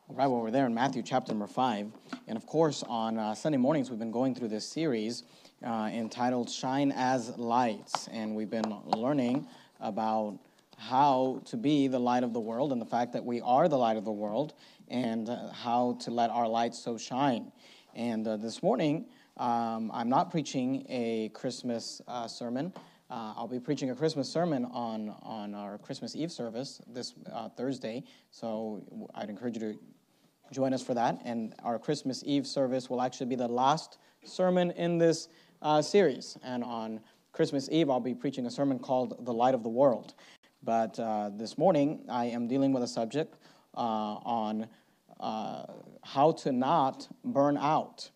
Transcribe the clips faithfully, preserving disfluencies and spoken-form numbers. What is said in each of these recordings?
Right, well, we're there in Matthew chapter number five. And of course, on uh, Sunday mornings, we've been going through this series uh, entitled Shine as Lights. And we've been learning about how to be the light of the world and the fact that we are the light of the world and uh, how to let our light so shine. And uh, this morning, um, I'm not preaching a Christmas uh, sermon. Uh, I'll be preaching a Christmas sermon on, on our Christmas Eve service this uh, Thursday. So I'd encourage you to join us for that. And our Christmas Eve service will actually be the last sermon in this uh, series. And on Christmas Eve, I'll be preaching a sermon called The Light of the World. But uh, this morning, I am dealing with a subject uh, on uh, how to not burn out.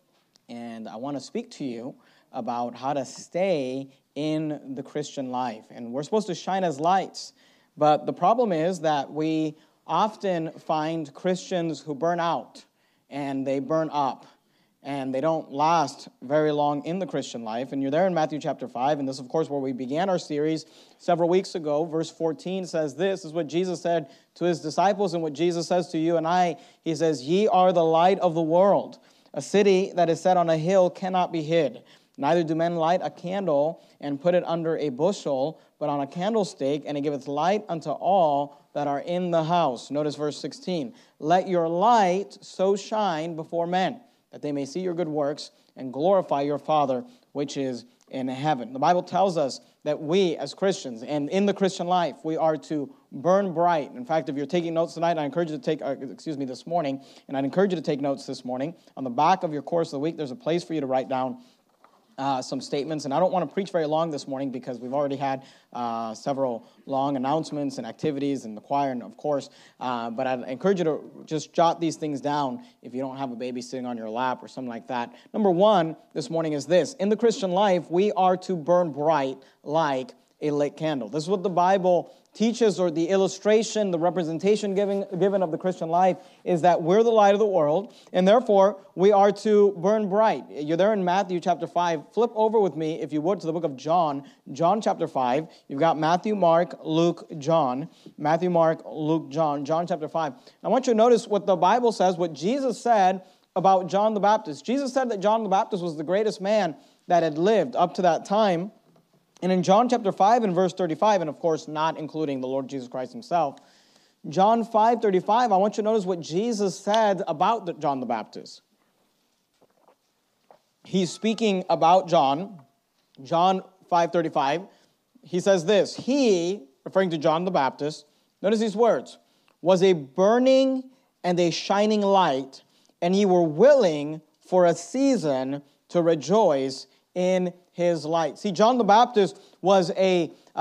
And I want to speak to you about how to stay in the Christian life. And we're supposed to shine as lights. But the problem is that we often find Christians who burn out and they burn up and they don't last very long in the Christian life. And you're there in Matthew chapter five, and this, of course, where we began our series several weeks ago. Verse fourteen says this, this is what Jesus said to his disciples and what Jesus says to you and I. He says, "Ye are the light of the world. A city that is set on a hill cannot be hid. Neither do men light a candle and put it under a bushel, but on a candlestick, and it giveth light unto all that are in the house." Notice verse sixteen. "Let your light so shine before men, that they may see your good works and glorify your Father which is in heaven." The Bible tells us that we as Christians, and in the Christian life, we are to burn bright. In fact, if you're taking notes tonight, I encourage you to take, uh, excuse me, this morning, and I'd encourage you to take notes this morning. On the back of your course of the week, there's a place for you to write down Uh, some statements, and I don't want to preach very long this morning because we've already had uh, several long announcements and activities in the choir, and of course, uh, but I'd encourage you to just jot these things down if you don't have a baby sitting on your lap or something like that. Number one this morning is this: in the Christian life, we are to burn bright like a lit candle. This is what the Bible teaches, or the illustration, the representation given, given of the Christian life is that we're the light of the world, and therefore we are to burn bright. You're there in Matthew chapter five. Flip over with me, if you would, to the book of John, John chapter five. You've got Matthew, Mark, Luke, John. Matthew, Mark, Luke, John, John chapter five. I want you to notice what the Bible says, what Jesus said about John the Baptist. Jesus said that John the Baptist was the greatest man that had lived up to that time. And in John chapter five and verse thirty-five, and of course not including the Lord Jesus Christ himself, John five thirty-five, I want you to notice what Jesus said about the, John the Baptist. He's speaking about John, John five thirty-five. He says this: "He," referring to John the Baptist, notice these words, "was a burning and a shining light, and ye were willing for a season to rejoice in his light." See, John the Baptist was a, uh,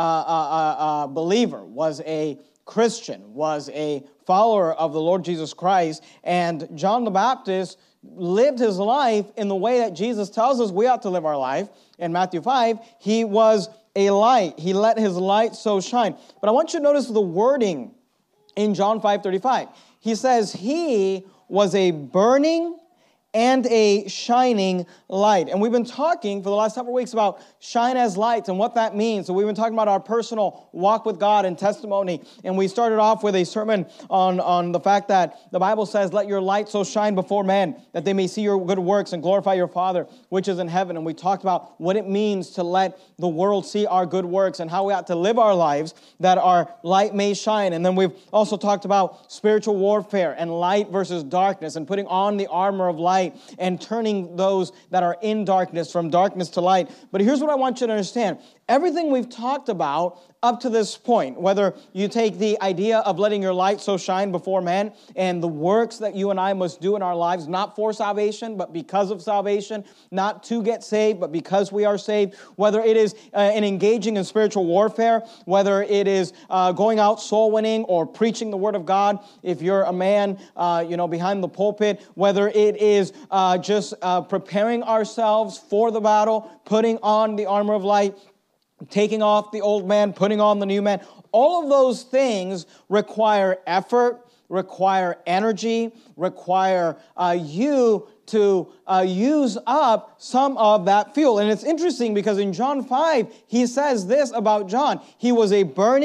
a, a believer, was a Christian, was a follower of the Lord Jesus Christ, and John the Baptist lived his life in the way that Jesus tells us we ought to live our life. In Matthew five, he was a light. He let his light so shine. But I want you to notice the wording in John five thirty-five. He says, "He was a burning and a shining light." And we've been talking for the last several weeks about shine as lights and what that means. So we've been talking about our personal walk with God and testimony. And we started off with a sermon on, on the fact that the Bible says, "Let your light so shine before men, that they may see your good works and glorify your Father which is in heaven." And we talked about what it means to let the world see our good works and how we ought to live our lives that our light may shine. And then we've also talked about spiritual warfare and light versus darkness and putting on the armor of light and turning those that are in darkness from darkness to light. But here's what I want you to understand. Everything we've talked about up to this point, whether you take the idea of letting your light so shine before men and the works that you and I must do in our lives, not for salvation, but because of salvation, not to get saved, but because we are saved, whether it is uh, in engaging in spiritual warfare, whether it is uh, going out soul winning or preaching the word of God, if you're a man, uh, you know, behind the pulpit, whether it is uh, just uh, preparing ourselves for the battle, putting on the armor of light, taking off the old man, putting on the new man. All of those things require effort, require energy, require uh, you to uh, use up some of that fuel. And it's interesting because in John five, he says this about John. He was a burning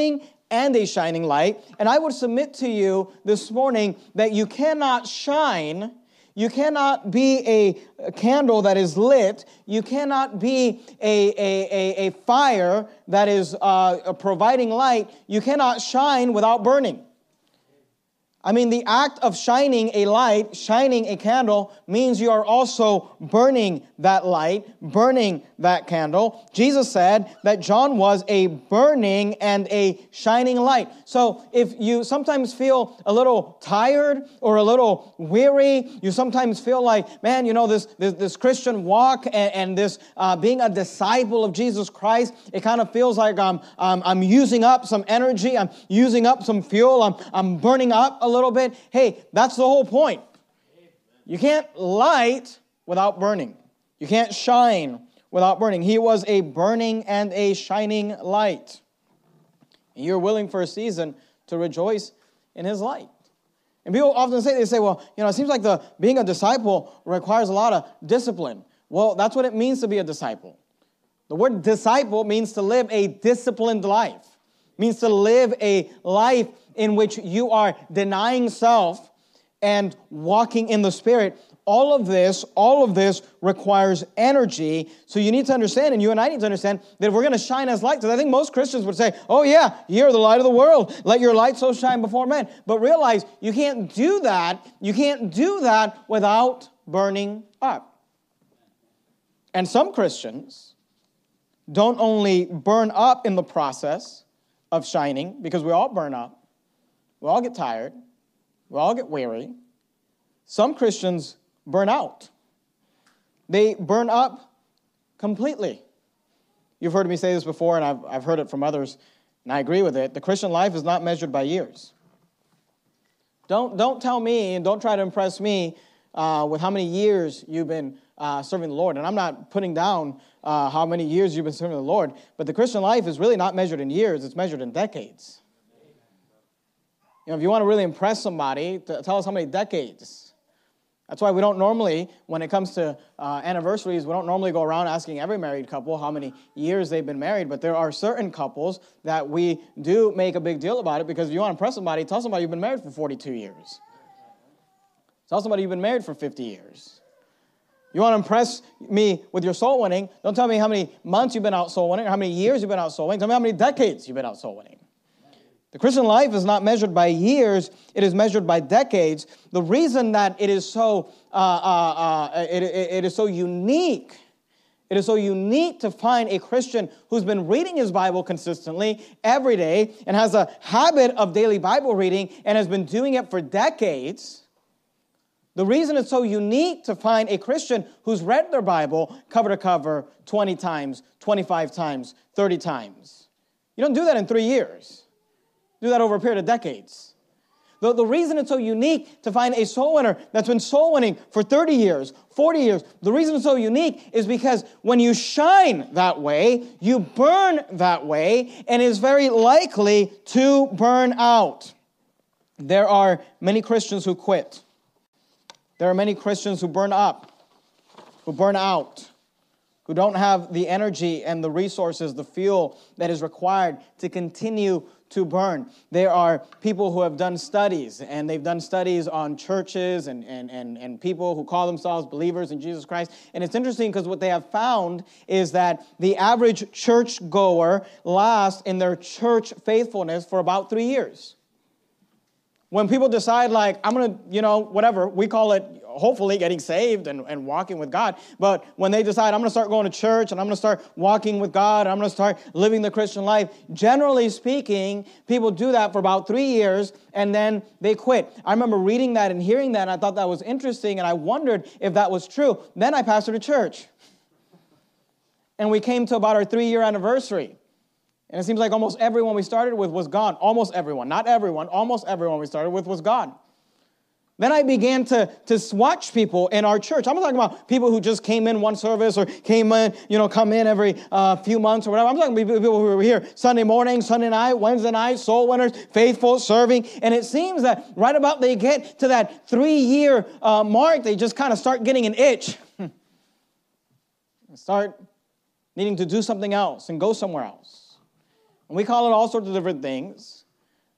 and a shining light. And I would submit to you this morning that you cannot shine, you cannot be a, a candle that is lit, you cannot be a, a, a, a fire that is uh, providing light, you cannot shine without burning. I mean, the act of shining a light, shining a candle, means you are also burning that light, burning that candle. Jesus said that John was a burning and a shining light. So if you sometimes feel a little tired or a little weary, you sometimes feel like, man, you know, this this, this Christian walk and, and this uh, being a disciple of Jesus Christ, it kind of feels like I'm, I'm, I'm using up some energy, I'm using up some fuel, I'm, I'm burning up a little bit. Hey, that's the whole point. You can't light without burning. You can't shine without burning. He was a burning and a shining light. And you're willing for a season to rejoice in his light. And people often say, they say, well, you know, it seems like the being a disciple requires a lot of discipline. Well, that's what it means to be a disciple. The word disciple means to live a disciplined life. It means to live a life in which you are denying self and walking in the Spirit. All of this, all of this requires energy. So you need to understand, and you and I need to understand, that if we're going to shine as lights, because I think most Christians would say, oh yeah, you're the light of the world. Let your light so shine before men. But realize you can't do that. You can't do that without burning up. And some Christians don't only burn up in the process of shining, because we all burn up. We all get tired. We all get weary. Some Christians burn out. They burn up completely. You've heard me say this before, and I've, I've heard it from others, and I agree with it. The Christian life is not measured by years. Don't, don't tell me, and don't try to impress me uh, with how many years you've been uh, serving the Lord. And I'm not putting down uh, how many years you've been serving the Lord, but the Christian life is really not measured in years. It's measured in decades. You know, if you want to really impress somebody, tell us how many decades. That's why we don't normally, when it comes to uh, anniversaries, we don't normally go around asking every married couple how many years they've been married. But there are certain couples that we do make a big deal about it, because if you want to impress somebody, tell somebody you've been married for forty-two years. Tell somebody you've been married for fifty years. You want to impress me with your soul winning, don't tell me how many months you've been out soul winning or how many years you've been out soul winning. Tell me how many decades you've been out soul winning. The Christian life is not measured by years, it is measured by decades. The reason that it is so uh, uh, uh, it, it, it is so unique, it is so unique to find a Christian who's been reading his Bible consistently every day and has a habit of daily Bible reading and has been doing it for decades. The reason it's so unique to find a Christian who's read their Bible cover to cover twenty times, twenty-five times, thirty times. You don't do that in three years. Do that over a period of decades. The, the reason it's so unique to find a soul winner that's been soul winning for thirty years, forty years, the reason it's so unique is because when you shine that way, you burn that way, and is very likely to burn out. There are many Christians who quit. There are many Christians who burn up, who burn out, who don't have the energy and the resources, the fuel that is required to continue to burn. There are people who have done studies, and they've done studies on churches and, and, and, and people who call themselves believers in Jesus Christ. And it's interesting because what they have found is that the average church goer lasts in their church faithfulness for about three years. When people decide, like, I'm going to, you know, whatever, we call it hopefully getting saved and, and walking with God. But when they decide, I'm going to start going to church and I'm going to start walking with God, and I'm going to start living the Christian life, generally speaking, people do that for about three years and then they quit. I remember reading that and hearing that, and I thought that was interesting, and I wondered if that was true. Then I pastored a church. And we came to about our three-year anniversary. And it seems like almost everyone we started with was gone. Almost everyone. Not everyone. Almost everyone we started with was gone. Then I began to, to watch people in our church. I'm not talking about people who just came in one service or came in, you know, come in every uh, few months or whatever. I'm talking about people who were here Sunday morning, Sunday night, Wednesday night, soul winners, faithful, serving. And it seems that right about they get to that three-year uh, mark, they just kind of start getting an itch. Start needing to do something else and go somewhere else. And we call it all sorts of different things.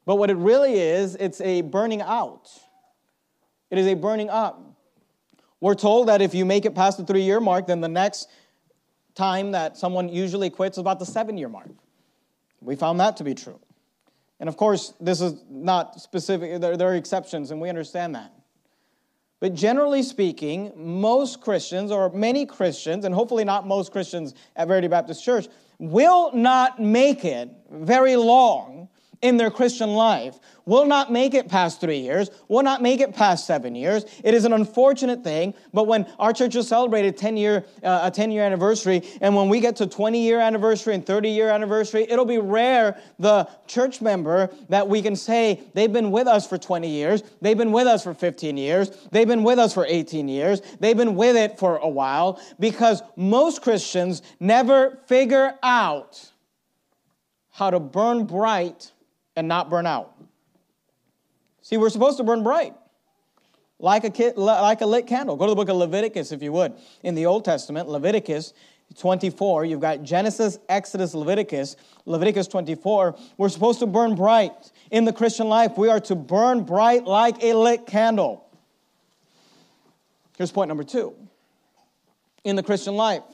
But what it really is, it's a burning out. It is a burning up. We're told that if you make it past the three-year mark, then the next time that someone usually quits is about the seven-year mark. We found that to be true. And of course, this is not specific. There, there are exceptions, and we understand that. But generally speaking, most Christians, or many Christians, and hopefully not most Christians at Verity Baptist Church, will not make it very long in their Christian life, will not make it past three years, will not make it past seven years. It is an unfortunate thing, but when our church has celebrated ten-year, uh, a ten-year anniversary, and when we get to twenty-year anniversary and thirty-year anniversary, it'll be rare the church member that we can say they've been with us for twenty years, they've been with us for fifteen years, they've been with us for eighteen years, they've been with it for a while, because most Christians never figure out how to burn bright and not burn out. See, we're supposed to burn bright, like a, kid, like a lit candle. Go to the book of Leviticus, if you would. In the Old Testament, Leviticus twenty-four, you've got Genesis, Exodus, Leviticus. Leviticus twenty-four, we're supposed to burn bright. In the Christian life, we are to burn bright like a lit candle. Here's point number two. In the Christian life,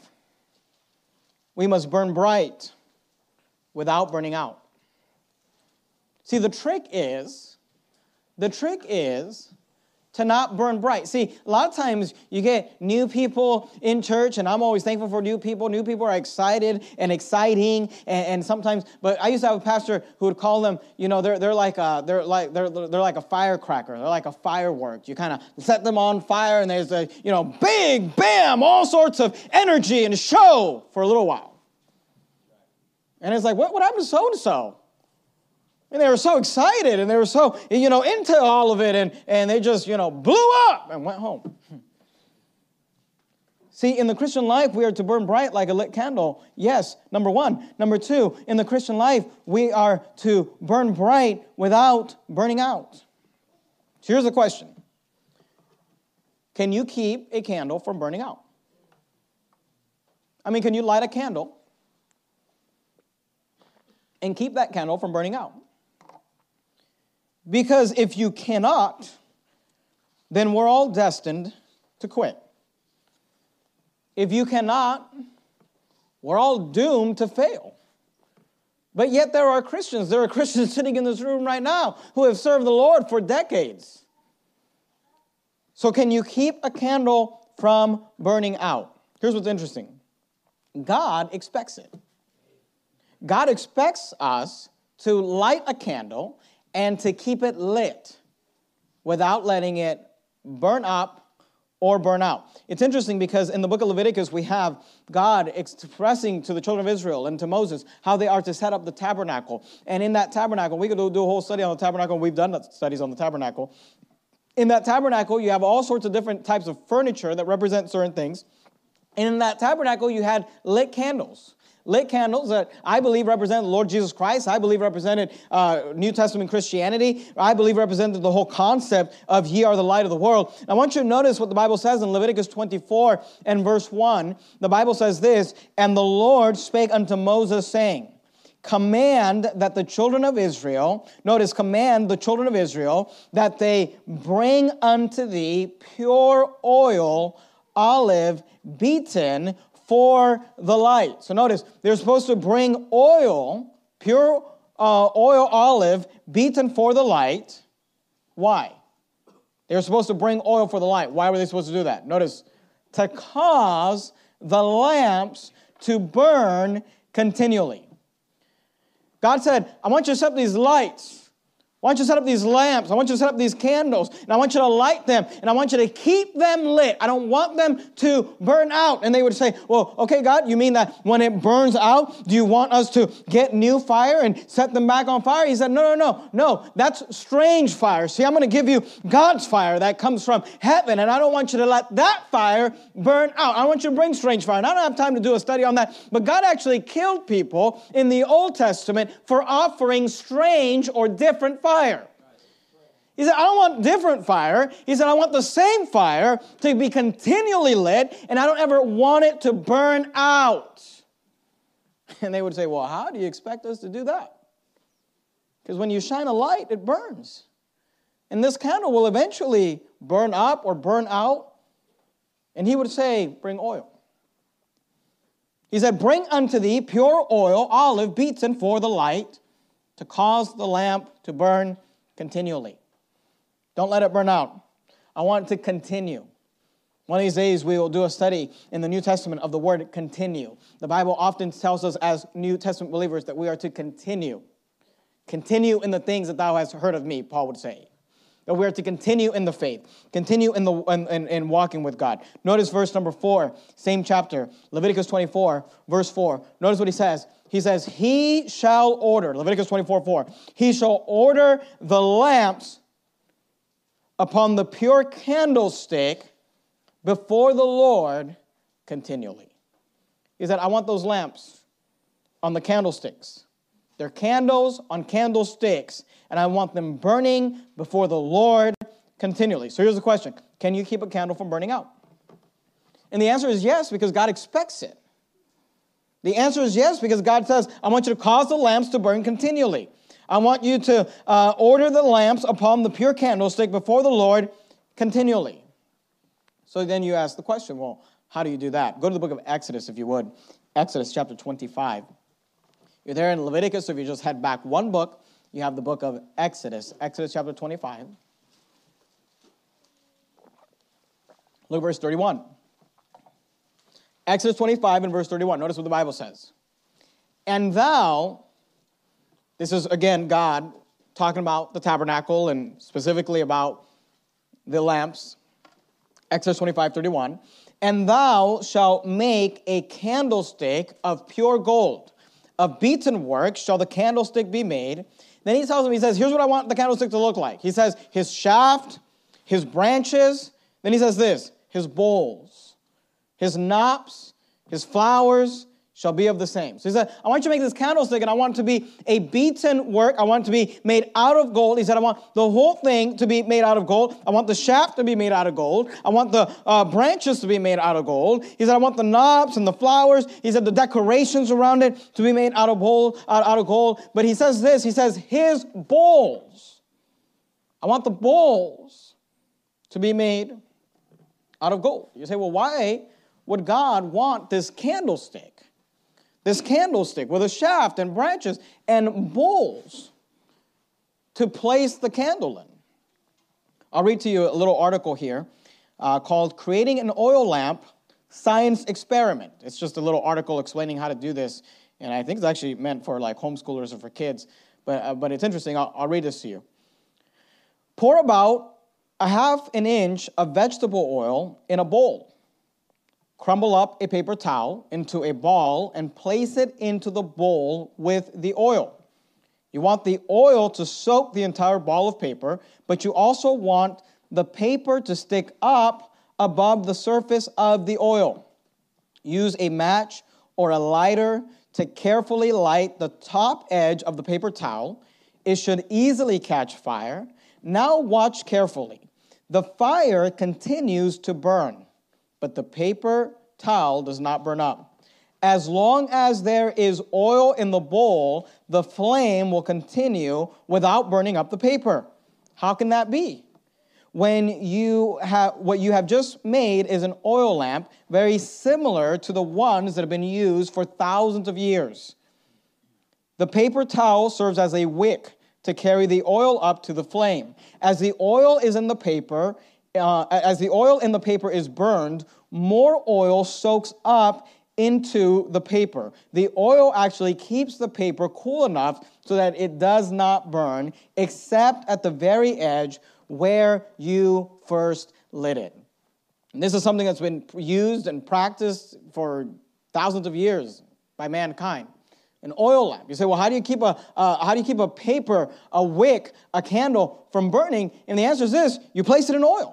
we must burn bright without burning out. See, the trick is, the trick is to not burn bright. See, a lot of times you get new people in church, and I'm always thankful for new people. New people are excited and exciting, and, and sometimes. But I used to have a pastor who would call them, you know, they're they're like a they're like they're they're like a firecracker. They're like a firework. You kind of set them on fire, and there's a you know big bam, all sorts of energy and show for a little while. And it's like, what what happened to so and so? And they were so excited, and they were so, you know, into all of it, and, and they just, you know, blew up and went home. See, in the Christian life, we are to burn bright like a lit candle. Yes, number one. Number two, in the Christian life, we are to burn bright without burning out. So here's the question. Can you keep a candle from burning out? I mean, can you light a candle and keep that candle from burning out? Because if you cannot, then we're all destined to quit. If you cannot, we're all doomed to fail. But yet there are Christians, there are Christians sitting in this room right now who have served the Lord for decades. So can you keep a candle from burning out? Here's what's interesting. God expects it. God expects us to light a candle and to keep it lit without letting it burn up or burn out. It's interesting because in the book of Leviticus, we have God expressing to the children of Israel and to Moses how they are to set up the tabernacle. And in that tabernacle, we could do a whole study on the tabernacle. We've done studies on the tabernacle. In that tabernacle, you have all sorts of different types of furniture that represent certain things. And in that tabernacle, you had lit candles. Lit candles that I believe represented the Lord Jesus Christ. I believe represented uh, New Testament Christianity. I believe represented the whole concept of ye are the light of the world. I want you to notice what the Bible says in Leviticus twenty-four and verse one. The Bible says this, and the Lord spake unto Moses, saying, command that the children of Israel, notice, command the children of Israel, that they bring unto thee pure oil, olive, beaten, for the light. So notice, they're supposed to bring oil, pure uh, oil olive, beaten for the light. Why? They were supposed to bring oil for the light. Why were they supposed to do that? Notice, to cause the lamps to burn continually. God said, I want you to set up these lights. I want you to set up these lamps. I want you to set up these candles. And I want you to light them. And I want you to keep them lit. I don't want them to burn out. And they would say, well, okay, God, you mean that when it burns out, do you want us to get new fire and set them back on fire? He said, no, no, no, no. That's strange fire. See, I'm going to give you God's fire that comes from heaven. And I don't want you to let that fire burn out. I want you to bring strange fire. And I don't have time to do a study on that. But God actually killed people in the Old Testament for offering strange or different fire. Fire. He said, I don't want different fire. He said, I want the same fire to be continually lit, and I don't ever want it to burn out. And they would say, well, how do you expect us to do that? Because when you shine a light, it burns. And this candle will eventually burn up or burn out. And he would say, bring oil. He said, bring unto thee pure oil, olive, beaten for the light, to cause the lamp to burn continually. Don't let it burn out. I want it to continue. One of these days, we will do a study in the New Testament of the word continue. The Bible often tells us as New Testament believers that we are to continue. Continue in the things that thou hast heard of me, Paul would say. That we are to continue in the faith. Continue in the in, in, in walking with God. Notice verse number four, same chapter, Leviticus twenty-four, verse four. Notice what he says. He says, he shall order, Leviticus twenty-four, four. He shall order the lamps upon the pure candlestick before the Lord continually. He said, I want those lamps on the candlesticks. They're candles on candlesticks, and I want them burning before the Lord continually. So here's the question. Can you keep a candle from burning out? And the answer is yes, because God expects it. The answer is yes, because God says, I want you to cause the lamps to burn continually. I want you to uh, order the lamps upon the pure candlestick before the Lord continually. So then you ask the question, well, how do you do that? Go to the book of Exodus, if you would. Exodus chapter twenty-five. You're there in Leviticus, so if you just head back one book, you have the book of Exodus. Exodus chapter twenty-five. Look at verse thirty-one. Exodus twenty-five and verse thirty-one. Notice what the Bible says. And thou, this is again God talking about the tabernacle and specifically about the lamps. Exodus twenty-five, thirty-one. And thou shalt make a candlestick of pure gold. Of beaten work shall the candlestick be made. Then he tells him, he says, here's what I want the candlestick to look like. He says, his shaft, his branches. Then he says this, his bowls, his knops, his flowers shall be of the same. So he said, I want you to make this candlestick, and I want it to be a beaten work. I want it to be made out of gold. He said, I want the whole thing to be made out of gold. I want the shaft to be made out of gold. I want the uh, branches to be made out of gold. He said, I want the knobs and the flowers. He said, the decorations around it to be made out of gold. Out, out of gold. But he says this, he says, his bowls. I want the bowls to be made out of gold. You say, well, why would God want this candlestick? This candlestick with a shaft and branches and bowls to place the candle in. I'll read to you a little article here uh, called Creating an Oil Lamp, Science Experiment. It's just a little article explaining how to do this, and I think it's actually meant for like homeschoolers or for kids, but, uh, but it's interesting. I'll, I'll read this to you. Pour about a half an inch of vegetable oil in a bowl. Crumble up a paper towel into a ball and place it into the bowl with the oil. You want the oil to soak the entire ball of paper, but you also want the paper to stick up above the surface of the oil. Use a match or a lighter to carefully light the top edge of the paper towel. It should easily catch fire. Now watch carefully. The fire continues to burn, but the paper towel does not burn up. As long as there is oil in the bowl, the flame will continue without burning up the paper. How can that be? When you have, what you have just made is an oil lamp very similar to the ones that have been used for thousands of years. The paper towel serves as a wick to carry the oil up to the flame. As the oil is in the paper, uh, as the oil in the paper is burned, more oil soaks up into the paper. The oil actually keeps the paper cool enough so that it does not burn, except at the very edge where you first lit it. And this is something that's been used and practiced for thousands of years by mankind. An oil lamp. You say, well, how do you keep a uh, how do you keep a paper, a wick, a candle from burning? And the answer is this: you place it in oil.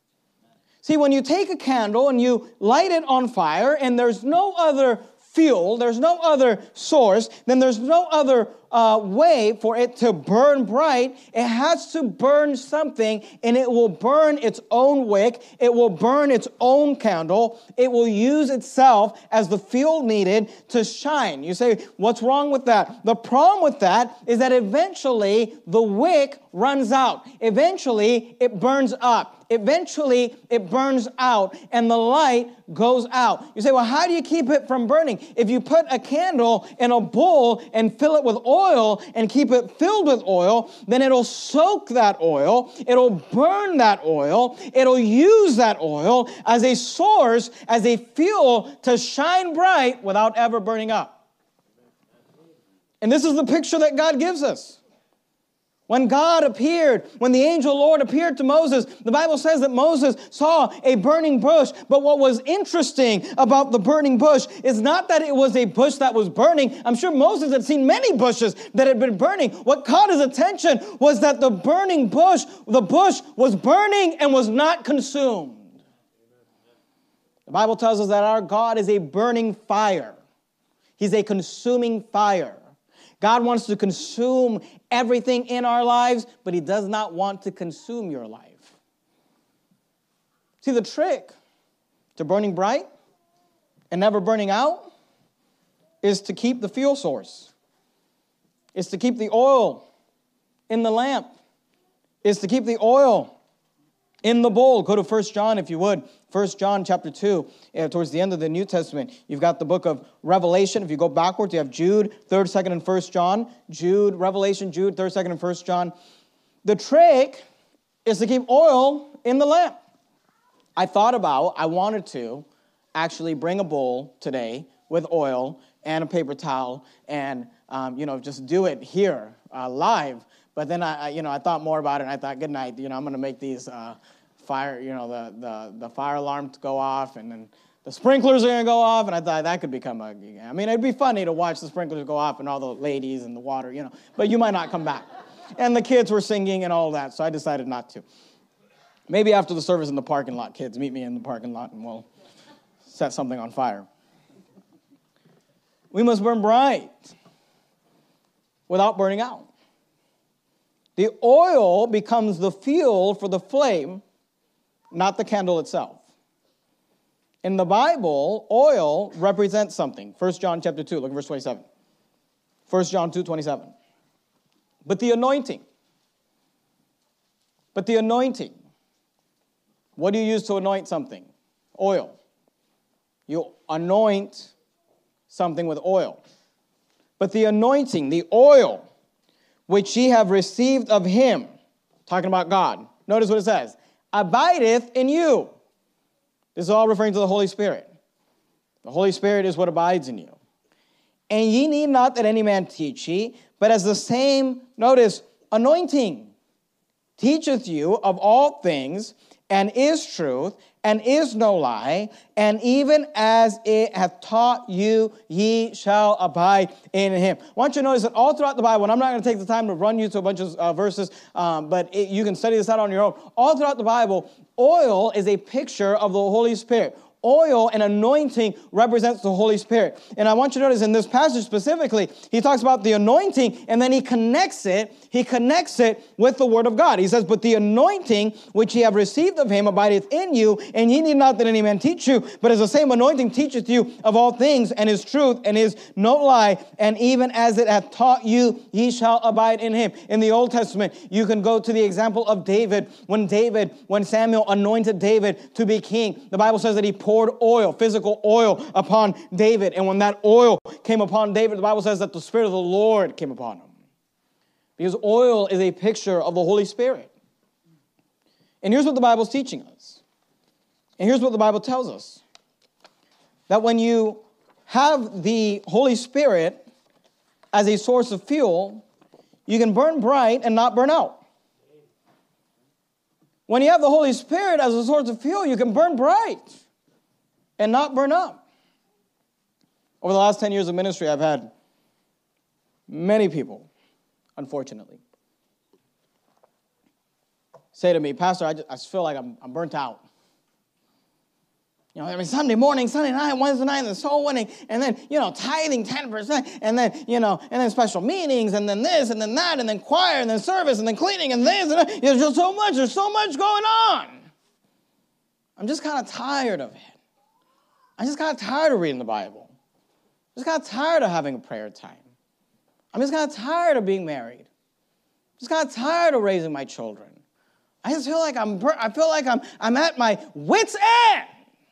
See, when you take a candle and you light it on fire, and there's no other fuel, there's no other source, then there's no other uh, way for it to burn bright, it has to burn something, and it will burn its own wick. It will burn its own candle. It will use itself as the fuel needed to shine. You say, what's wrong with that? The problem with that is that eventually the wick runs out. Eventually it burns up. Eventually, it burns out and the light goes out. You say, well, how do you keep it from burning? If you put a candle in a bowl and fill it with oil and keep it filled with oil, then it'll soak that oil. It'll burn that oil. It'll use that oil as a source, as a fuel to shine bright without ever burning up. And this is the picture that God gives us. When God appeared, when the angel Lord appeared to Moses, the Bible says that Moses saw a burning bush. But what was interesting about the burning bush is not that it was a bush that was burning. I'm sure Moses had seen many bushes that had been burning. What caught his attention was that the burning bush, the bush was burning and was not consumed. The Bible tells us that our God is a burning fire. He's a consuming fire. God wants to consume everything in our lives, but he does not want to consume your life. See, the trick to burning bright and never burning out is to keep the fuel source. Is to keep the oil in the lamp. Is to keep the oil in the bowl. Go to First John if you would. First John chapter two, uh, towards the end of the New Testament. You've got the book of Revelation. If you go backwards, you have Jude, third, second, and First John. Jude, Revelation, Jude, third, second, and First John. The trick is to keep oil in the lamp. I thought about, I wanted to actually bring a bowl today with oil and a paper towel and, um, you know, just do it here uh, live. But then I, I, you know, I thought more about it, and I thought, good night, you know, I'm going to make these uh, fire, you know, the, the, the fire alarm to go off, and then the sprinklers are going to go off, and I thought that could become a, I mean, it'd be funny to watch the sprinklers go off and all the ladies and the water, you know, but you might not come back. And the kids were singing and all that, so I decided not to. Maybe after the service in the parking lot, kids, meet me in the parking lot, and we'll set something on fire. We must burn bright without burning out. The oil becomes the fuel for the flame, not the candle itself. In the Bible, oil represents something. First John chapter two, look at verse twenty-seven. First John two, twenty-seven. But the anointing. But the anointing. What do you use to anoint something? Oil. You anoint something with oil. But the anointing, the oil, which ye have received of him, talking about God. Notice what it says. Abideth in you. This is all referring to the Holy Spirit. The Holy Spirit is what abides in you. And ye need not that any man teach ye, but as the same, notice, anointing teacheth you of all things, and is truth, and is no lie, and even as it hath taught you, ye shall abide in him. I want you to notice that all throughout the Bible, and I'm not going to take the time to run you to a bunch of uh, verses, um, but it, you can study this out on your own. All throughout the Bible, oil is a picture of the Holy Spirit. Oil and anointing represents the Holy Spirit. And I want you to notice in this passage specifically, he talks about the anointing, and then he connects it, he connects it with the word of God. He says, but the anointing which ye have received of him abideth in you, and ye need not that any man teach you, but as the same anointing teacheth you of all things, and is truth, and is no lie, and even as it hath taught you, ye shall abide in him. In the Old Testament, you can go to the example of David. When David, when Samuel anointed David to be king, the Bible says that he poured poured oil, physical oil upon David. And when that oil came upon David, the Bible says that the Spirit of the Lord came upon him. Because oil is a picture of the Holy Spirit. And here's what the Bible's teaching us. And here's what the Bible tells us. That when you have the Holy Spirit as a source of fuel, you can burn bright and not burn out. When you have the Holy Spirit as a source of fuel, you can burn bright and not burn up. Over the last ten years of ministry, I've had many people, unfortunately, say to me, Pastor, I just, I just feel like I'm, I'm burnt out. You know, every Sunday morning, Sunday night, Wednesday night, and then soul winning, and then, you know, tithing ten percent, and then, you know, and then special meetings, and then this, and then that, and then choir, and then service, and then cleaning, and this, and that. There's just so much, there's so much going on. I'm just kind of tired of it. I'm just kind of tired of reading the Bible. I'm just kind of tired of having a prayer time. I'm just kind of tired of being married. I'm just kind of tired of raising my children. I just feel like I'm, I feel like I'm, I'm at my wit's end.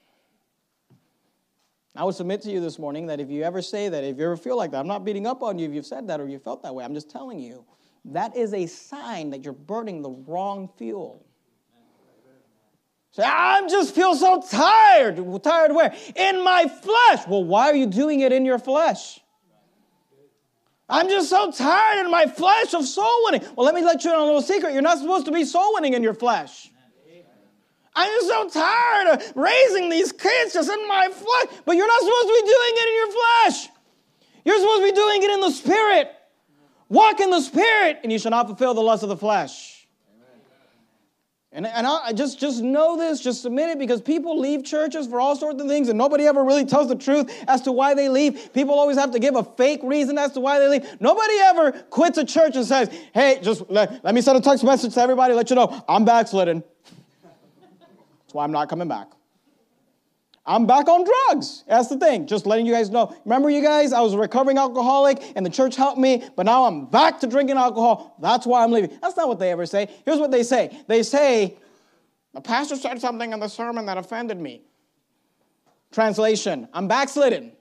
I would submit to you this morning that if you ever say that, if you ever feel like that, I'm not beating up on you if you've said that or you felt that way. I'm just telling you, that is a sign that you're burning the wrong fuel. Say, I just feel so tired. Tired where? In my flesh. Well, why are you doing it in your flesh? I'm just so tired in my flesh of soul winning. Well, let me let you know a little secret. You're not supposed to be soul winning in your flesh. I'm just so tired of raising these kids just in my flesh. But you're not supposed to be doing it in your flesh. You're supposed to be doing it in the Spirit. Walk in the Spirit, and you shall not fulfill the lust of the flesh. And, and I just, just know this, just submit it, because people leave churches for all sorts of things, and nobody ever really tells the truth as to why they leave. People always have to give a fake reason as to why they leave. Nobody ever quits a church and says, hey, just let, let me send a text message to everybody, let you know, I'm backslidden. That's why I'm not coming back. I'm back on drugs. That's the thing. Just letting you guys know. Remember, you guys, I was a recovering alcoholic, and the church helped me, but now I'm back to drinking alcohol. That's why I'm leaving. That's not what they ever say. Here's what they say. They say, the pastor said something in the sermon that offended me. Translation, I'm backslidden.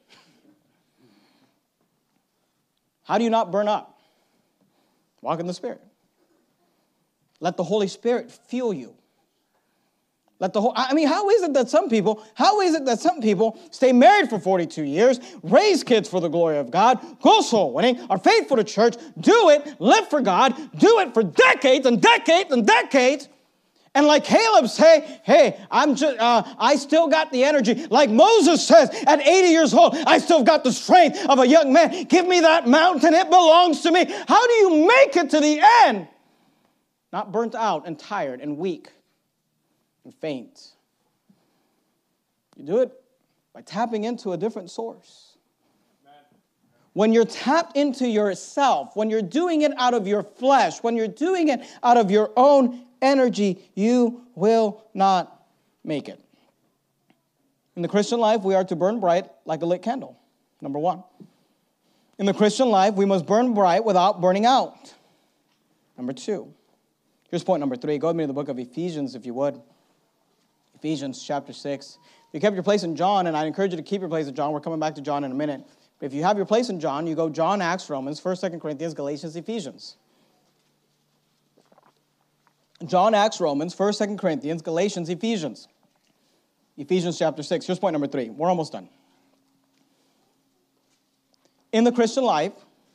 How do you not burn up? Walk in the Spirit. Let the Holy Spirit fuel you. Let the whole, I mean, how is it that some people, how is it that some people stay married for forty-two years, raise kids for the glory of God, go soul winning, are faithful to church, do it, live for God, do it for decades and decades and decades, and like Caleb say, hey, I'm just, uh, I still got the energy. Like Moses says, at eighty years old, I still got the strength of a young man. Give me that mountain, it belongs to me. How do you make it to the end? Not burnt out and tired and weak and faint. You do it by tapping into a different source. When you're tapped into yourself, when you're doing it out of your flesh, when you're doing it out of your own energy, you will not make it. In the Christian life, we are to burn bright like a lit candle, number one. In the Christian life, we must burn bright without burning out. Number two. Here's point number three. Go with me to the book of Ephesians, if you would. Ephesians chapter six. If you kept your place in John, and I encourage you to keep your place in John. We're coming back to John in a minute. But if you have your place in John, you go John, Acts, Romans, First, Second Corinthians, Galatians, Ephesians. John, Acts, Romans, First, Second Corinthians, Galatians, Ephesians. Ephesians chapter six. Here's point number three. We're almost done. In the Christian life,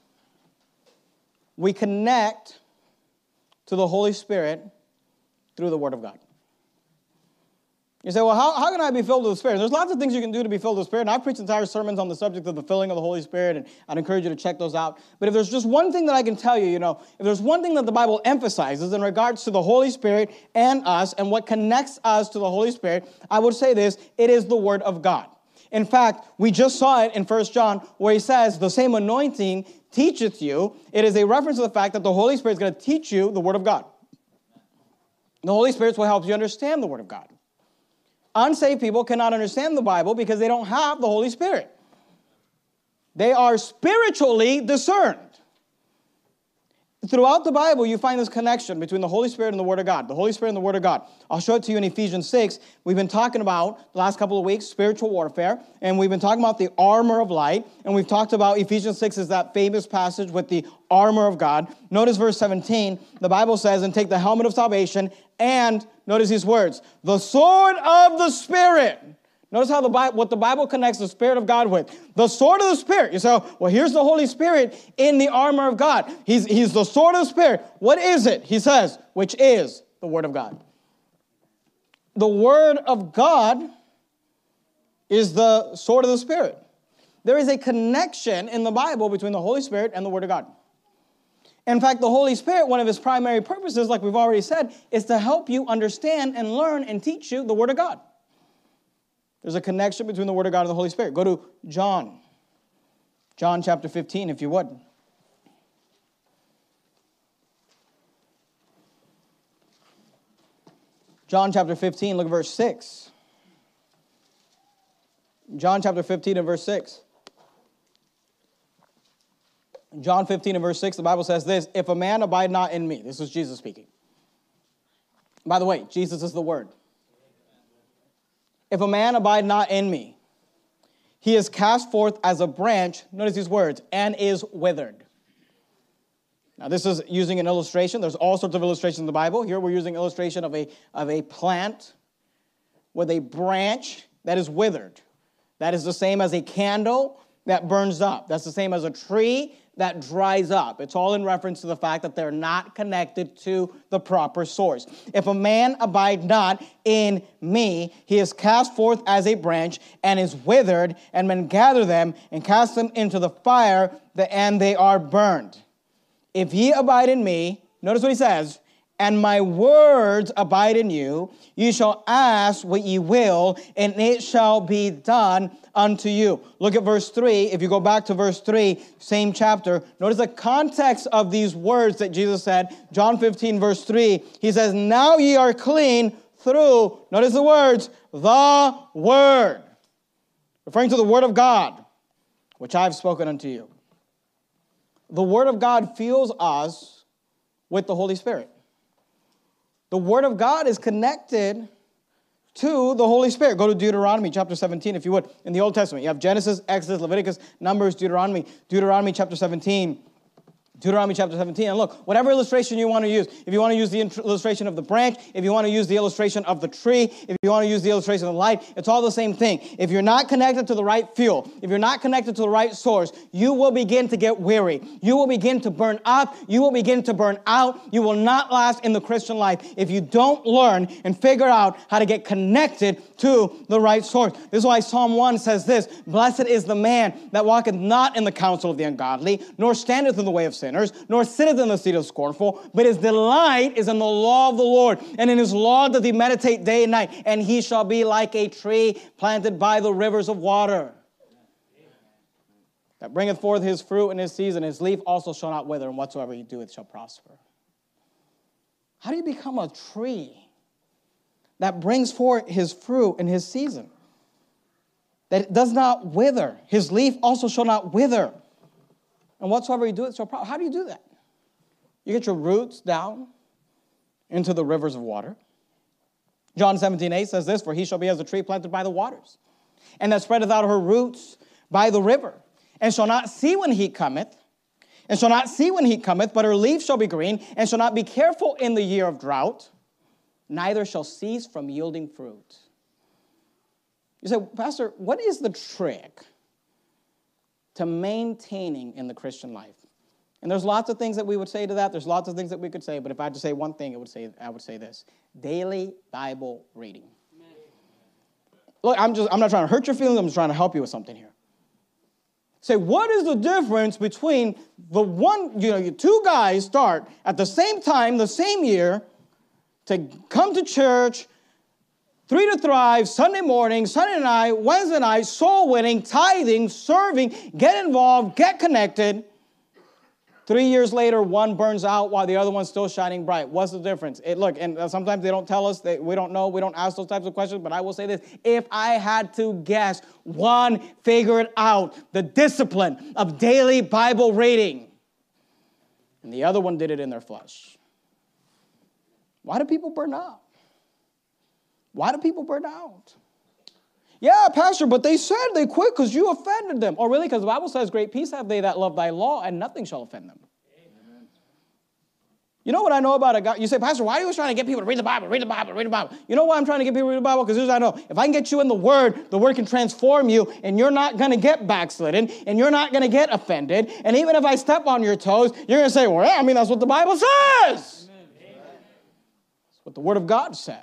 we connect to the Holy Spirit through the Word of God. You say, well, how, how can I be filled with the Spirit? There's lots of things you can do to be filled with the Spirit, and I've preached entire sermons on the subject of the filling of the Holy Spirit, and I'd encourage you to check those out. But if there's just one thing that I can tell you, you know, if there's one thing that the Bible emphasizes in regards to the Holy Spirit and us and what connects us to the Holy Spirit, I would say this: it is the Word of God. In fact, we just saw it in First John where he says, the same anointing teacheth you. It is a reference to the fact that the Holy Spirit is going to teach you the Word of God. The Holy Spirit will help you understand the Word of God. Unsaved people cannot understand the Bible because they don't have the Holy Spirit. They are spiritually discerned. Throughout the Bible, you find this connection between the Holy Spirit and the Word of God. The Holy Spirit and the Word of God. I'll show it to you in Ephesians six. We've been talking about, the last couple of weeks, spiritual warfare. And we've been talking about the armor of light. And we've talked about Ephesians six is that famous passage with the armor of God. Notice verse seventeen. The Bible says, and take the helmet of salvation and, notice these words, the sword of the Spirit. Notice how the Bible, what the Bible connects the Spirit of God with. The sword of the Spirit. You say, well, here's the Holy Spirit in the armor of God. He's, he's the sword of the Spirit. What is it? He says, which is the Word of God. The Word of God is the sword of the Spirit. There is a connection in the Bible between the Holy Spirit and the Word of God. In fact, the Holy Spirit, one of his primary purposes, like we've already said, is to help you understand and learn and teach you the Word of God. There's a connection between the Word of God and the Holy Spirit. Go to John. John chapter fifteen, if you would. John chapter fifteen, look at verse six. John chapter fifteen and verse six. John fifteen and verse six, the Bible says this, if a man abide not in me, this is Jesus speaking. By the way, Jesus is the Word. If a man abide not in me, he is cast forth as a branch, notice these words, and is withered. Now this is using an illustration. There's all sorts of illustrations in the Bible. Here we're using an illustration of a, of a plant with a branch that is withered. That is the same as a candle that burns up. That's the same as a tree that dries up. It's all in reference to the fact that they're not connected to the proper source. If a man abide not in me, he is cast forth as a branch and is withered, and men gather them and cast them into the fire, and they are burned. If ye abide in me, notice what he says, and my words abide in you, you shall ask what ye will, and it shall be done unto you. Look at verse three. If you go back to verse three, same chapter, notice the context of these words that Jesus said. John fifteen, verse three, he says, now ye are clean through, notice the words, the word. Referring to the word of God, which I have spoken unto you. The word of God fills us with the Holy Spirit. The Word of God is connected to the Holy Spirit. Go to Deuteronomy chapter seventeen, if you would. In the Old Testament, you have Genesis, Exodus, Leviticus, Numbers, Deuteronomy. Deuteronomy chapter seventeen. Deuteronomy chapter seventeen. And look, whatever illustration you want to use, if you want to use the illustration of the branch, if you want to use the illustration of the tree, if you want to use the illustration of the light, it's all the same thing. If you're not connected to the right fuel, if you're not connected to the right source, you will begin to get weary. You will begin to burn up. You will begin to burn out. You will not last in the Christian life if you don't learn and figure out how to get connected to the right source. This is why Psalm one says this, blessed is the man that walketh not in the counsel of the ungodly, nor standeth in the way of sin, sinners, nor sitteth in the seat of scornful, but his delight is in the law of the Lord, and in his law doth he meditate day and night, and he shall be like a tree planted by the rivers of water, that bringeth forth his fruit in his season, his leaf also shall not wither, and whatsoever he doeth shall prosper. How do you become a tree that brings forth his fruit in his season, that it does not wither? His leaf also shall not wither, and whatsoever you do, it shall prosper. How do you do that? You get your roots down into the rivers of water. John seventeen eight says this, for he shall be as a tree planted by the waters, and that spreadeth out her roots by the river, and shall not see when heat cometh, and shall not see when heat cometh, but her leaf shall be green, and shall not be careful in the year of drought, neither shall cease from yielding fruit. You say, Pastor, what is the trick to maintaining in the Christian life? And there's lots of things that we would say to that. There's lots of things that we could say, but if I had to say one thing, it would say I would say this: daily Bible reading. Amen. Look, I'm just I'm not trying to hurt your feelings. I'm just trying to help you with something here. Say, what is the difference between the one, you know, you two guys start at the same time, the same year, to come to church, Three to Thrive, Sunday morning, Sunday night, Wednesday night, soul winning, tithing, serving, get involved, get connected. Three years later, one burns out while the other one's still shining bright. What's the difference? It, look, and sometimes they don't tell us, that we don't know, we don't ask those types of questions, but I will say this. If I had to guess, one figured out the discipline of daily Bible reading, and the other one did it in their flesh. Why do people burn out? Why do people burn out? Yeah, Pastor, but they said they quit because you offended them. Oh, really? Because the Bible says, great peace have they that love thy law, and nothing shall offend them. Amen. You know what I know about a guy? You say, Pastor, why are you always trying to get people to read the Bible, read the Bible, read the Bible? You know why I'm trying to get people to read the Bible? Because here's what I know. If I can get you in the Word, the Word can transform you, and you're not going to get backslidden, and you're not going to get offended. And even if I step on your toes, you're going to say, well, yeah, I mean, that's what the Bible says. Amen. That's what the Word of God says.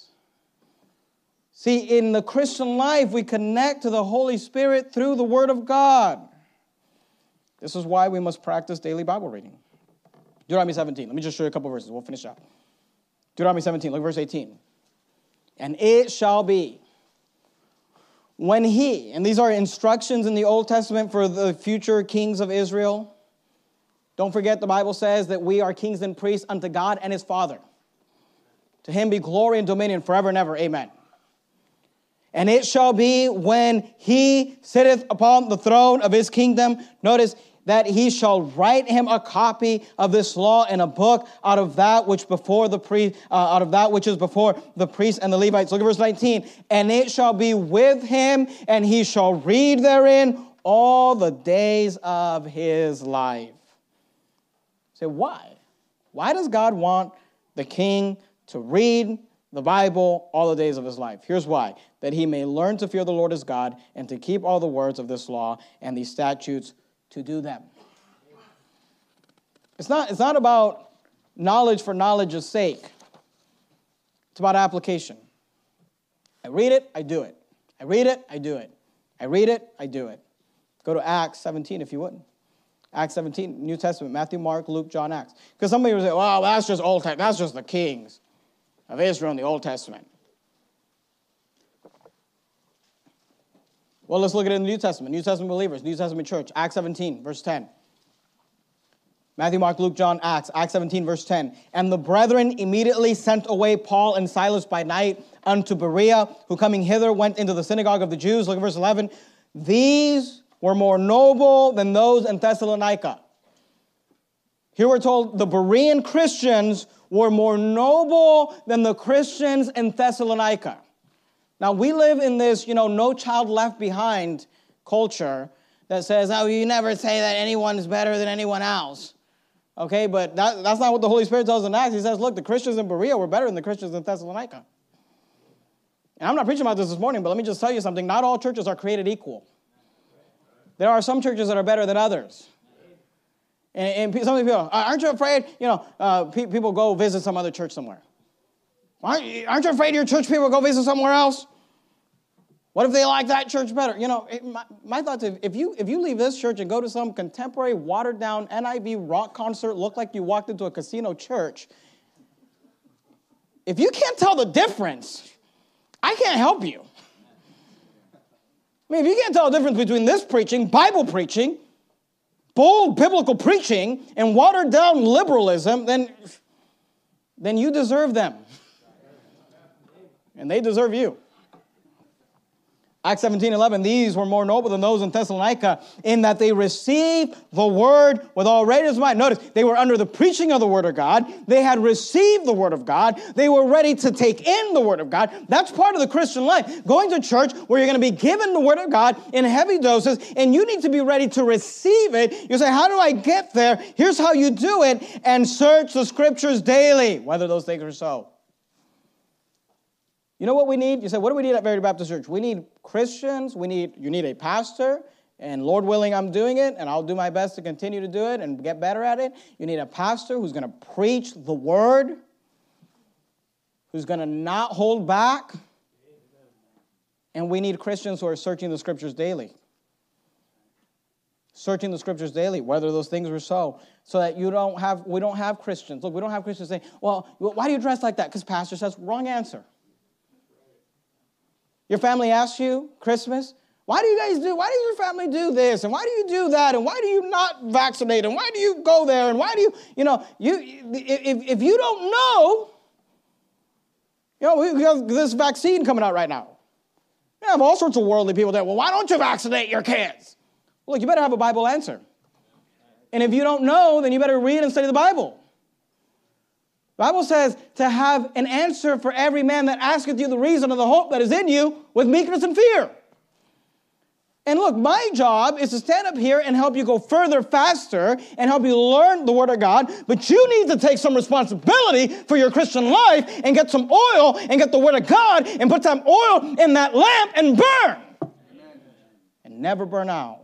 See, in the Christian life, we connect to the Holy Spirit through the Word of God. This is why we must practice daily Bible reading. Deuteronomy seventeen. Let me just show you a couple verses. We'll finish up. Deuteronomy seventeen, look at verse eighteen. And it shall be, When he, and these are instructions in the Old Testament for the future kings of Israel. Don't forget, the Bible says that we are kings and priests unto God and his Father. To him be glory and dominion forever and ever. Amen. And it shall be when he sitteth upon the throne of his kingdom, notice, that he shall write him a copy of this law in a book out of that which before the priest, uh, out of that which is before the priests and the Levites. Look at verse nineteen. And it shall be with him, and he shall read therein all the days of his life. Say, why? Why does God want the king to read the Bible all the days of his life? Here's why. That he may learn to fear the Lord his God and to keep all the words of this law and these statutes to do them. It's not, it's not about knowledge for knowledge's sake. It's about application. I read it, I do it. I read it, I do it. I read it, I do it. Go to Acts seventeen if you would. Acts seventeen, New Testament, Matthew, Mark, Luke, John, Acts. Because somebody will say, well, that's just Old Testament. That's just the kings of Israel in the Old Testament. Well, let's look at it in the New Testament. New Testament believers, New Testament church, Acts seventeen, verse ten. Matthew, Mark, Luke, John, Acts, Acts seventeen, verse ten. And the brethren immediately sent away Paul and Silas by night unto Berea, who coming hither went into the synagogue of the Jews. Look at verse eleven. These were more noble than those in Thessalonica. Here we're told the Berean Christians were more noble than the Christians in Thessalonica. Now, we live in this, you know, no child left behind culture that says, oh, you never say that anyone is better than anyone else. Okay, but that, that's not what the Holy Spirit tells us in Acts. He says, look, the Christians in Berea were better than the Christians in Thessalonica. And I'm not preaching about this this morning, but let me just tell you something. Not all churches are created equal. There are some churches that are better than others. And, and some of the people, aren't you afraid, you know, uh, pe- people go visit some other church somewhere. Aren't you, aren't you afraid your church people go visit somewhere else? What if they like that church better? You know, it, my, my thoughts, if, if you if you leave this church and go to some contemporary, watered-down N I V rock concert, look like you walked into a casino church, if you can't tell the difference, I can't help you. I mean, if you can't tell the difference between this preaching, Bible preaching, bold biblical preaching, and watered-down liberalism, then, then you deserve them. And they deserve you. Acts seventeen eleven, these were more noble than those in Thessalonica in that they received the word with all readiness of mind. Notice, they were under the preaching of the word of God. They had received the word of God. They were ready to take in the word of God. That's part of the Christian life. Going to church where you're going to be given the word of God in heavy doses, and you need to be ready to receive it. You say, how do I get there? Here's how you do it, and search the scriptures daily, whether those things are so. You know what we need? You say, what do we need at Verity Baptist Church? We need Christians. We need, you need a pastor. And Lord willing, I'm doing it. And I'll do my best to continue to do it and get better at it. You need a pastor who's going to preach the word. Who's going to not hold back. And we need Christians who are searching the scriptures daily. Searching the scriptures daily, whether those things were so. So that you don't have, we don't have Christians. Look, we don't have Christians saying, well, why do you dress like that? Because pastor says, wrong answer. Your family asks you, Christmas, why do you guys do, why does your family do this? And why do you do that? And why do you not vaccinate? And why do you go there? And why do you, you know, you if, if you don't know, you know, we have this vaccine coming out right now. You have all sorts of worldly people that, well, why don't you vaccinate your kids? Well, look, you better have a Bible answer. And if you don't know, then you better read and study the Bible. The Bible says to have an answer for every man that asketh you the reason of the hope that is in you with meekness and fear. And look, my job is to stand up here and help you go further, faster, and help you learn the Word of God. But you need to take some responsibility for your Christian life and get some oil and get the Word of God and put some oil in that lamp and burn. Amen. And never burn out.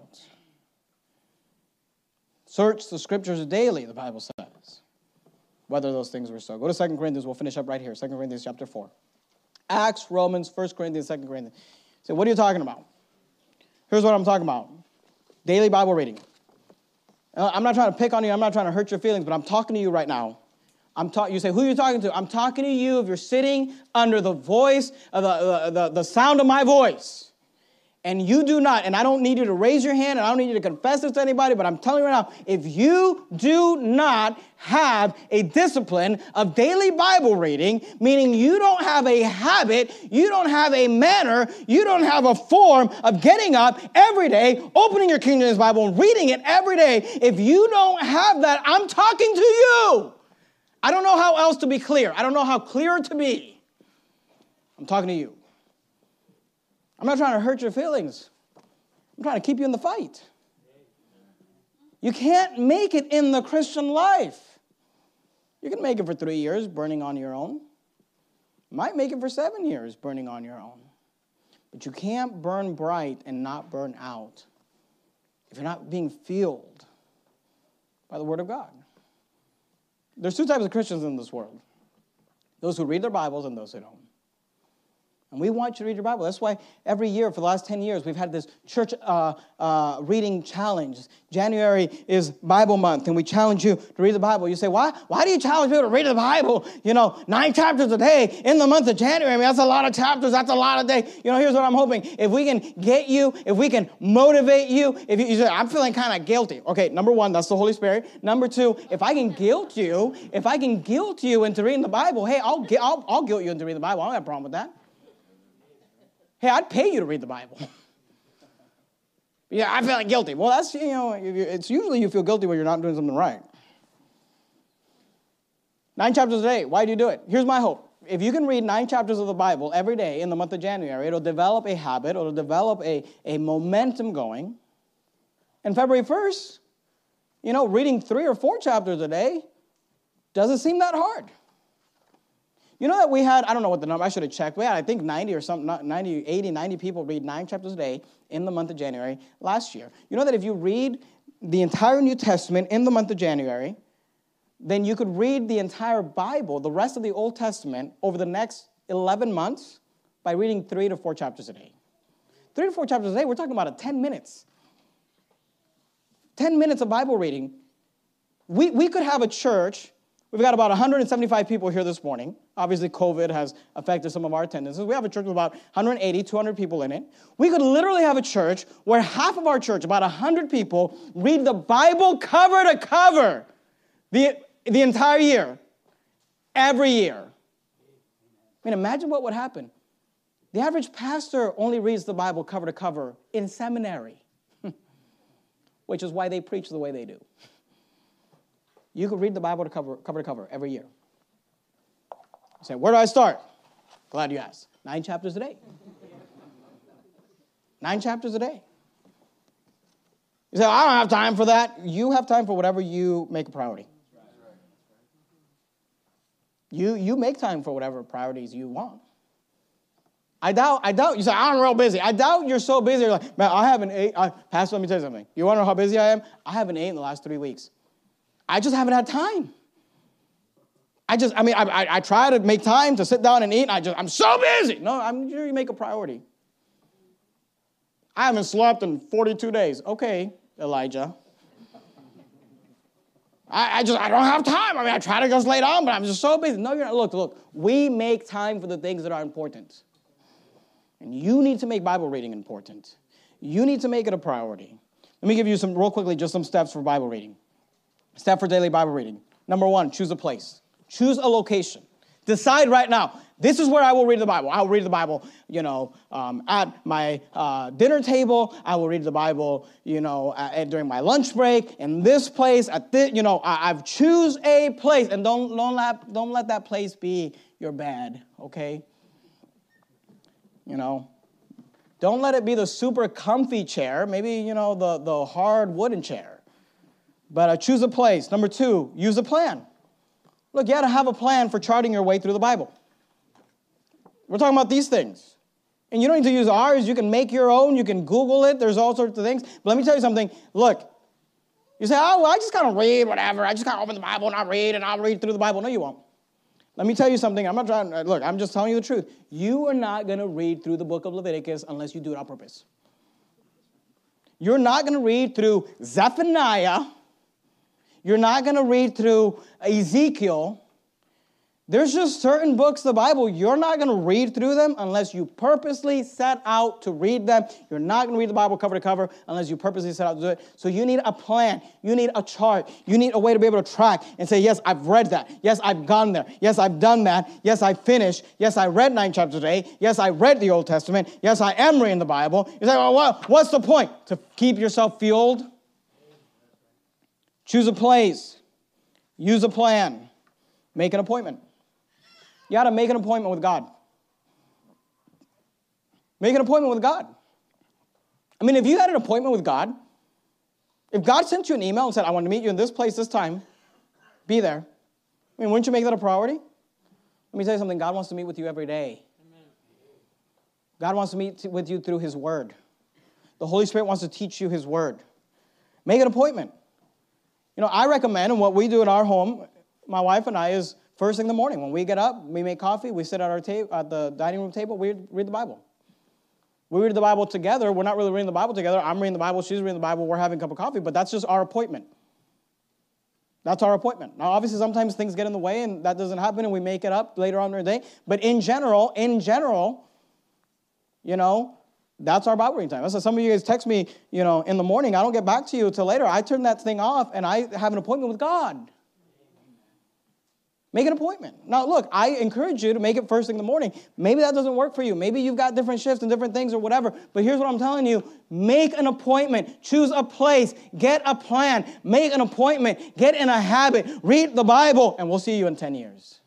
Search the Scriptures daily, the Bible says. Whether those things were so. Go to Second Corinthians. We'll finish up right here. Second Corinthians chapter four. Acts, Romans, First Corinthians, Second Corinthians. So what are you talking about? Here's what I'm talking about. Daily Bible reading. I'm not trying to pick on you. I'm not trying to hurt your feelings, but I'm talking to you right now. I'm ta- You say, who are you talking to? I'm talking to you if you're sitting under the voice, of the, the, the, the sound of my voice. and you do not, and I don't need you to raise your hand, and I don't need you to confess this to anybody, but I'm telling you right now, if you do not have a discipline of daily Bible reading, meaning you don't have a habit, you don't have a manner, you don't have a form of getting up every day, opening your King James Bible and reading it every day, if you don't have that, I'm talking to you. I don't know how else to be clear. I don't know how clear to be. I'm talking to you. I'm not trying to hurt your feelings. I'm trying to keep you in the fight. You can't make it in the Christian life. You can make it for three years burning on your own. You might make it for seven years burning on your own. But you can't burn bright and not burn out if you're not being fueled by the Word of God. There's two types of Christians in this world. Those who read their Bibles and those who don't. And we want you to read your Bible. That's why every year for the last ten years, we've had this church uh, uh, reading challenge. January is Bible month, and we challenge you to read the Bible. You say, why? Why do you challenge people to read the Bible? You know, nine chapters a day in the month of January. I mean, that's a lot of chapters. That's a lot of days. You know, here's what I'm hoping. If we can get you, if we can motivate you, if you, you say, I'm feeling kind of guilty. Okay, number one, that's the Holy Spirit. Number two, if I can guilt you, if I can guilt you into reading the Bible, hey, I'll, I'll, I'll guilt you into reading the Bible. I don't have a problem with that. Hey, I'd pay you to read the Bible. Yeah, I'm feeling guilty. Well, that's, you know, it's usually you feel guilty when you're not doing something right. Nine chapters a day. Why do you do it? Here's my hope. If you can read nine chapters of the Bible every day in the month of January, it'll develop a habit. It'll develop a, a momentum going. And February first, you know, reading three or four chapters a day doesn't seem that hard. You know that we had, I don't know what the number, I should have checked. We had, I think, ninety or something, ninety, eighty, ninety people read nine chapters a day in the month of January last year. You know that if you read the entire New Testament in the month of January, then you could read the entire Bible, the rest of the Old Testament, over the next eleven months by reading three to four chapters a day. Three to four chapters a day, we're talking about a ten minutes. ten minutes of Bible reading. We, we could have a church. We've got about one hundred seventy-five people here this morning. Obviously, COVID has affected some of our attendances. We have a church with about one hundred eighty, two hundred people in it. We could literally have a church where half of our church, about one hundred people, read the Bible cover to cover the, the entire year, every year. I mean, imagine what would happen. The average pastor only reads the Bible cover to cover in seminary, which is why they preach the way they do. You could read the Bible to cover, cover to cover every year. You say, where do I start? Glad you asked. Nine chapters a day. Nine chapters a day. You say, I don't have time for that. You have time for whatever you make a priority. You, you make time for whatever priorities you want. I doubt, I doubt, you say, I'm real busy. I doubt you're so busy. You're like, man, I haven't ate. I, Pastor, let me tell you something. You want to know how busy I am? I haven't ate in the last three weeks. I just haven't had time. I just, I mean, I, I, I try to make time to sit down and eat, and I just, I'm so busy. No, I'm sure you make a priority. I haven't slept in forty-two days. Okay, Elijah. I, I just, I don't have time. I mean, I try to just lay down, but I'm just so busy. No, you're not. Look, look, we make time for the things that are important. And you need to make Bible reading important. You need to make it a priority. Let me give you some, real quickly, just some steps for Bible reading. Step for daily Bible reading. Number one, choose a place. Choose a location. Decide right now, this is where I will read the Bible. I will read the Bible, you know, um, at my uh, dinner table. I will read the Bible, you know, at, during my lunch break, in this place, at this, you know, I, I've choose a place. And don't, don't, let, don't let that place be your bed, okay? You know, don't let it be the super comfy chair. Maybe, you know, the, the hard wooden chair. But uh, choose a place. Number two, use a plan. Look, you got to have a plan for charting your way through the Bible. We're talking about these things. And you don't need to use ours. You can make your own. You can Google it. There's all sorts of things. But let me tell you something. Look, you say, oh, well, I just kind of read whatever. I just kind of open the Bible and I read and I'll read through the Bible. No, you won't. Let me tell you something. I'm not trying to, look, I'm just telling you the truth. You are not going to read through the book of Leviticus unless you do it on purpose. You're not going to read through Zephaniah. You're not going to read through Ezekiel There's just certain books of the Bible, you're not going to read through them unless you purposely set out to read them. You're not going to read the Bible cover to cover unless you purposely set out to do it. So you need a plan. You need a chart. You need a way to be able to track and say, yes, I've read that. Yes, I've gone there. Yes, I've done that. Yes, I finished. Yes, I read nine chapters a day. Yes, I read the Old Testament. Yes, I am reading the Bible. You say, well, what, what's the point? To keep yourself fueled? Choose a place. Use a plan. Make an appointment. You got to make an appointment with God. Make an appointment with God. I mean, if you had an appointment with God, if God sent you an email and said, I want to meet you in this place this time, be there. I mean, wouldn't you make that a priority? Let me tell you something. God wants to meet with you every day. Amen. God wants to meet with you through His Word. The Holy Spirit wants to teach you His Word. Make an appointment. You know, I recommend, and what we do in our home, my wife and I, is first thing in the morning, when we get up, we make coffee, we sit at our table, at the dining room table, we read the Bible. We read the Bible together. We're not really reading the Bible together. I'm reading the Bible, she's reading the Bible, we're having a cup of coffee, but that's just our appointment. That's our appointment. Now, obviously, sometimes things get in the way, and that doesn't happen, and we make it up later on in the day. But in general, in general, you know, that's our Bible reading time. So some of you guys text me, you know, in the morning, I don't get back to you until later. I turn that thing off, and I have an appointment with God. Make an appointment. Now, look, I encourage you to make it first thing in the morning. Maybe that doesn't work for you. Maybe you've got different shifts and different things or whatever. But here's what I'm telling you. Make an appointment. Choose a place. Get a plan. Make an appointment. Get in a habit. Read the Bible. And we'll see you in ten years.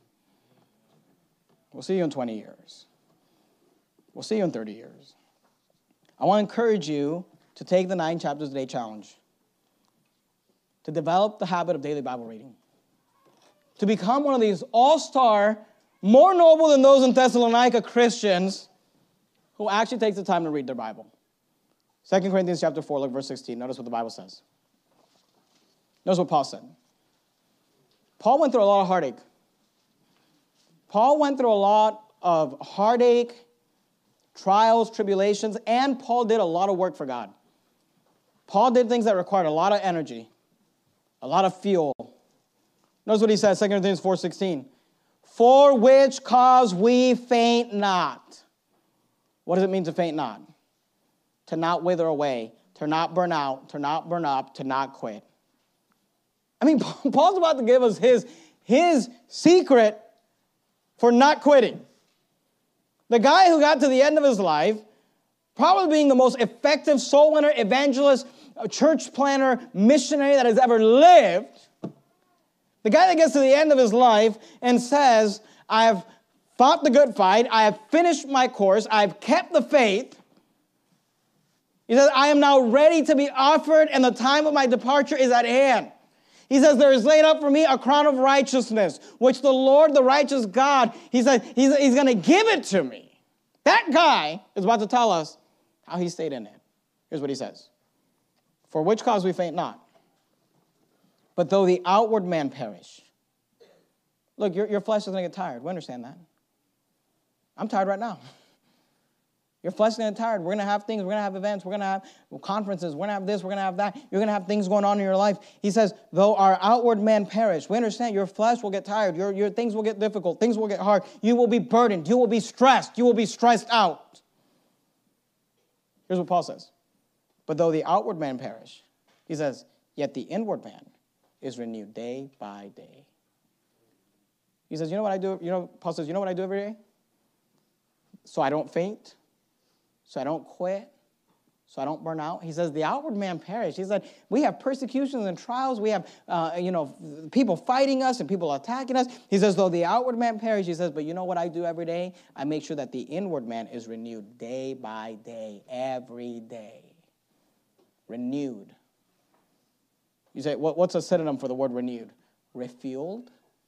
We'll see you in twenty years. We'll see you in thirty years. I want to encourage you to take the nine chapters a day challenge. To develop the habit of daily Bible reading. To become one of these all-star, more noble than those in Thessalonica Christians who actually takes the time to read their Bible. Second Corinthians chapter four, look verse sixteen. Notice what the Bible says. Notice what Paul said. Paul went through a lot of heartache. Paul went through a lot of heartache, trials, tribulations, and Paul did a lot of work for God. Paul did things that required a lot of energy, a lot of fuel. Notice what he says, Second Corinthians four sixteen. For which cause we faint not. What does it mean to faint not? To not wither away, to not burn out, to not burn up, to not quit. I mean, Paul's about to give us his, his secret for not quitting. The guy who got to the end of his life, probably being the most effective soul winner, evangelist, church planner, missionary that has ever lived, the guy that gets to the end of his life and says, I have fought the good fight, I have finished my course, I have kept the faith. He says, I am now ready to be offered, and the time of my departure is at hand. He says, there is laid up for me a crown of righteousness, which the Lord, the righteous God, he said, he's, he's going to give it to me. That guy is about to tell us how he stayed in it. Here's what he says. For which cause we faint not. But though the outward man perish. Look, your, your flesh is going to get tired. We understand that. I'm tired right now. Your flesh is going to get tired. We're going to have things. We're going to have events. We're going to have conferences. We're going to have this. We're going to have that. You're going to have things going on in your life. He says, though our outward man perish. We understand your flesh will get tired. Your, your things will get difficult. Things will get hard. You will be burdened. You will be stressed. You will be stressed out. Here's what Paul says. But though the outward man perish, he says, yet the inward man is renewed day by day. He says, you know what I do? You know, Paul says, you know what I do every day? So I don't faint, so I don't quit, so I don't burn out. He says, the outward man perish. He said, we have persecutions and trials. We have, uh, you know, people fighting us and people attacking us. He says, though the outward man perish, he says, but you know what I do every day? I make sure that the inward man is renewed day by day, every day. Renewed. You say, what, what's a synonym for the word renewed? Refueled.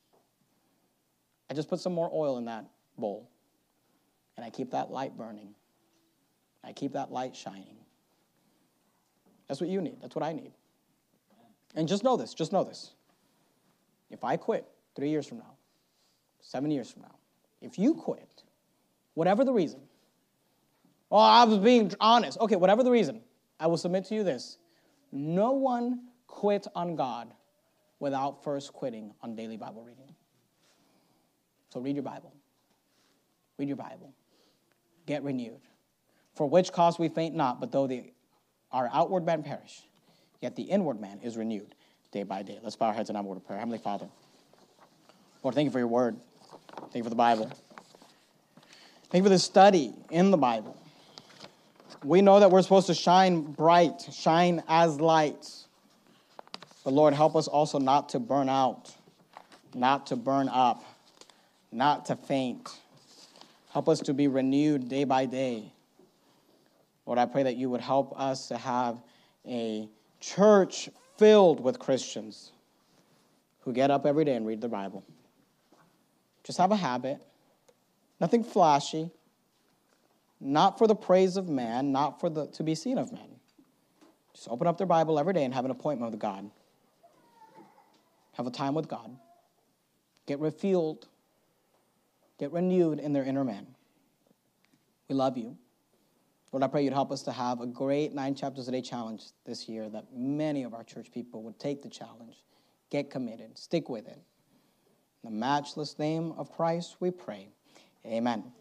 I just put some more oil in that bowl. And I keep that light burning. I keep that light shining. That's what you need. That's what I need. And just know this. Just know this. If I quit three years from now, seven years from now, if you quit, whatever the reason, well, I was being honest. Okay, whatever the reason, I will submit to you this. No one quit on God without first quitting on daily Bible reading. So read your Bible. Read your Bible. Get renewed. For which cause we faint not, but though the, our outward man perish, yet the inward man is renewed day by day. Let's bow our heads and have a word of prayer. Heavenly Father, Lord, thank you for your word. Thank you for the Bible. Thank you for this study in the Bible. We know that we're supposed to shine bright, shine as lights. But Lord, help us also not to burn out, not to burn up, not to faint. Help us to be renewed day by day. Lord, I pray that you would help us to have a church filled with Christians who get up every day and read the Bible. Just have a habit, nothing flashy, not for the praise of man, not for the to be seen of men. Just open up their Bible every day and have an appointment with God. Have a time with God. Get refueled. Get renewed in their inner man. We love you. Lord, I pray you'd help us to have a great nine chapters a day challenge this year, that many of our church people would take the challenge, get committed, stick with it. In the matchless name of Christ we pray. Amen.